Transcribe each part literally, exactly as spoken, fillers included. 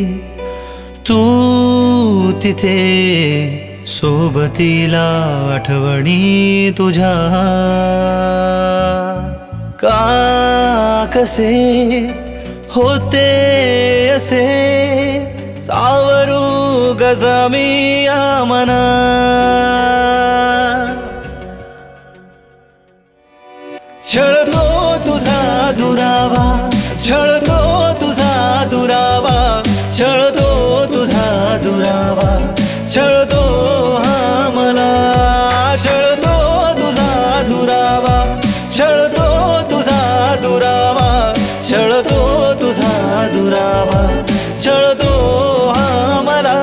तू तिथे सोबतीला आठवणी तुझ्या का कसे होते असे सावरू गजामी या मना छळतो तुझा दुरावा छळतो तुझा दुरावा छळतो तुझा दुरावा छळतो हा मला छळतो तुझा दुरावा छळतो तुझा दुरावा छळतो तुझा दुरावा छळतो हा मला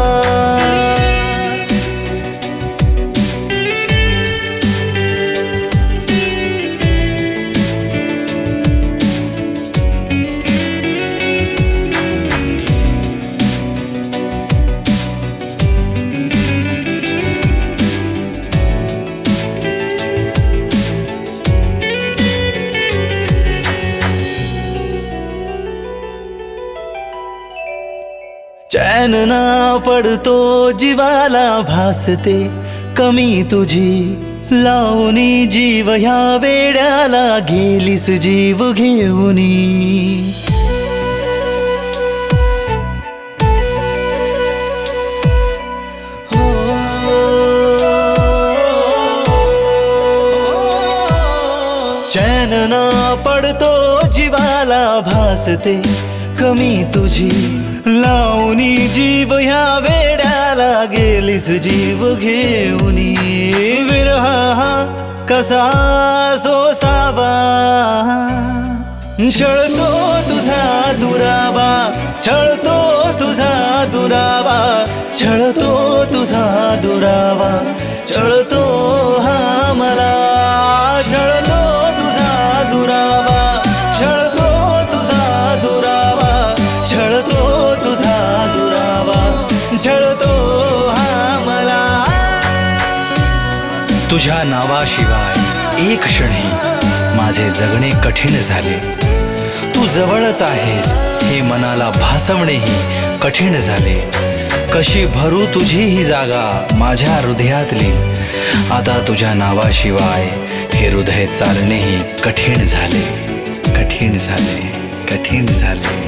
चैन ना पडतो जीवाला भासते कमी तुझी लावणी जीव ह्या वेड्याला गेलीस जीव घेऊनी चैन ना पडतो जीवाला भासते कमी तुझी लावणी जीव ह्या वेड्याला गेलीस जीव घेऊनी विरहा कसा सोसावा छळतो तुझा दुरावा छळतो तुझा दुरावा छळतो तुझा दुरावा छळतो हा मला छळतो तुझा दुरावा छळतो तुझा दुरावा छळतो तुझा दुरावा छळतो हा मला तुझ्या नावाशिवाय एक क्षणी माझे जगणे कठीण झाले तू जवळच आहेस हे मनाला भासवणेही कठीण झाले कशी भरू तुझी ही जागा माझ्या हृदयातली आता तुझ्या नावाशिवाय हे हृदय चालणेही कठीण झाले कठीण झाले कठीण झाले